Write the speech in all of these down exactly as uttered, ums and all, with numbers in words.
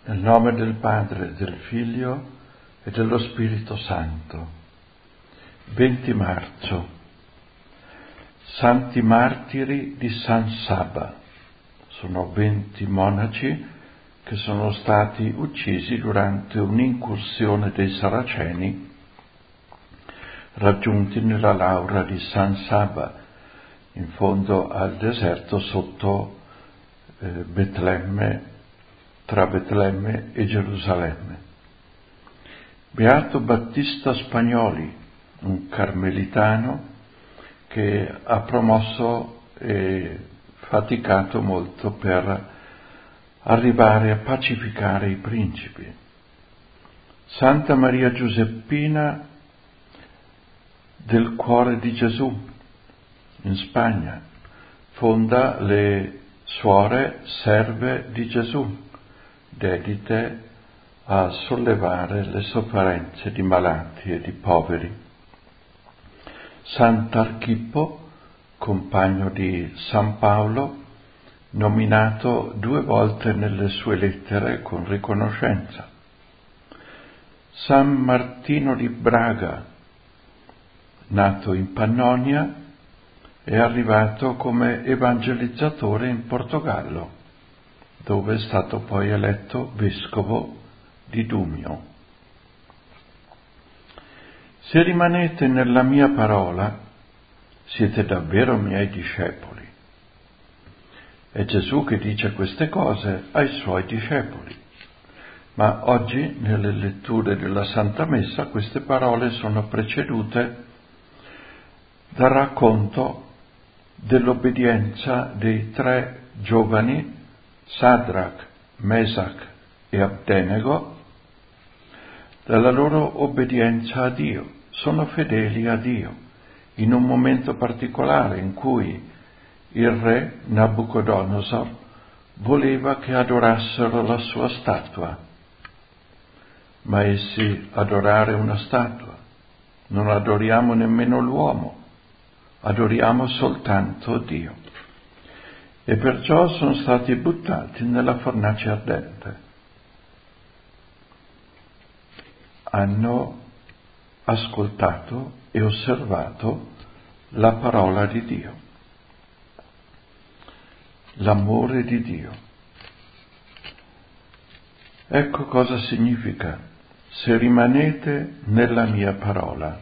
Nel nome del Padre, del Figlio e dello Spirito Santo. venti marzo. Santi martiri di San Saba. Sono venti monaci che sono stati uccisi durante un'incursione dei Saraceni raggiunti nella laura di San Saba, in fondo al deserto sotto eh, Betlemme, tra Betlemme e Gerusalemme. Beato Battista Spagnoli, un carmelitano che ha promosso e faticato molto per arrivare a pacificare i principi. Santa Maria Giuseppina del Cuore di Gesù, in Spagna, fonda le Suore Serve di Gesù, dedite a sollevare le sofferenze di malati e di poveri. Sant'Archippo, compagno di San Paolo, nominato due volte nelle sue lettere con riconoscenza. San Martino di Braga, nato in Pannonia, è arrivato come evangelizzatore in Portogallo, dove è stato poi eletto vescovo di Dumio. Se rimanete nella mia parola, siete davvero miei discepoli. È Gesù che dice queste cose ai suoi discepoli. Ma oggi, nelle letture della Santa Messa, queste parole sono precedute dal racconto dell'obbedienza dei tre giovani, Sadrach, Mesach e Abdenego, dalla loro obbedienza a Dio. Sono fedeli a Dio in un momento particolare in cui il re Nabucodonosor voleva che adorassero la sua statua, ma essi adorare una statua, non adoriamo nemmeno l'uomo, adoriamo soltanto Dio. E perciò sono stati buttati nella fornace ardente. Hanno ascoltato e osservato la parola di Dio, l'amore di Dio. Ecco cosa significa: se rimanete nella mia parola,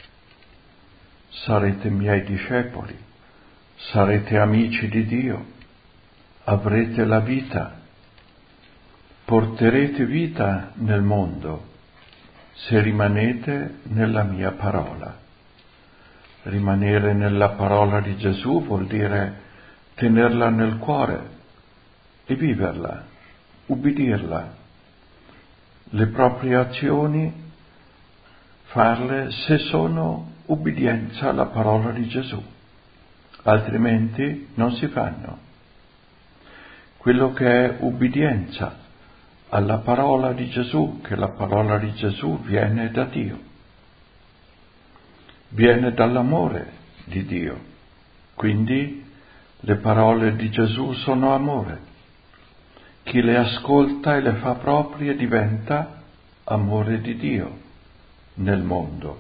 sarete miei discepoli, sarete amici di Dio, avrete la vita, porterete vita nel mondo, se rimanete nella mia parola. Rimanere nella parola di Gesù vuol dire tenerla nel cuore e viverla, ubbidirla. Le proprie azioni farle se sono ubbidienza alla parola di Gesù, altrimenti non si fanno. Quello che è ubbidienza alla parola di Gesù, che la parola di Gesù viene da Dio, viene dall'amore di Dio. Quindi le parole di Gesù sono amore. Chi le ascolta e le fa proprie diventa amore di Dio nel mondo.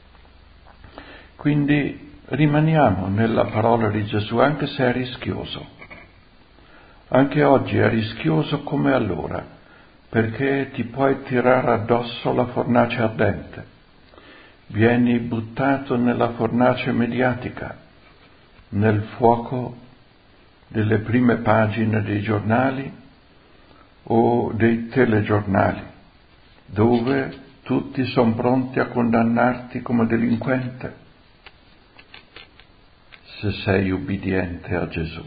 Quindi rimaniamo nella parola di Gesù, anche se è rischioso. Anche oggi è rischioso come allora, perché ti puoi tirare addosso la fornace ardente. Vieni buttato nella fornace mediatica, nel fuoco delle prime pagine dei giornali o dei telegiornali, dove tutti sono pronti a condannarti come delinquente, se sei ubbidiente a Gesù.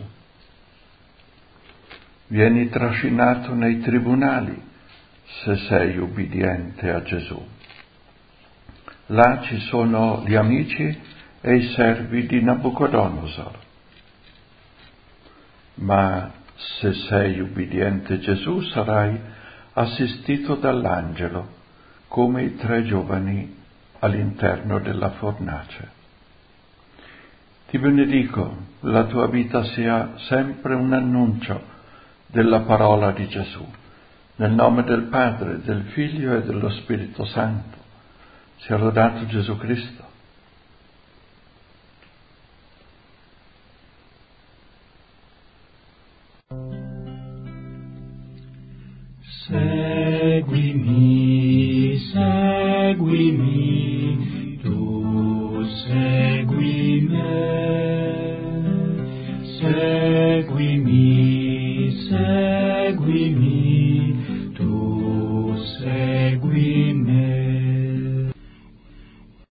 Vieni trascinato nei tribunali, se sei ubbidiente a Gesù. Là ci sono gli amici e i servi di Nabucodonosor. Ma se sei ubbidiente a Gesù sarai assistito dall'angelo, come i tre giovani all'interno della fornace. Ti benedico, la tua vita sia sempre un annuncio della parola di Gesù, Nel nome del Padre, del Figlio e dello Spirito Santo. Sia lodato Gesù Cristo. Seguimi, seguimi,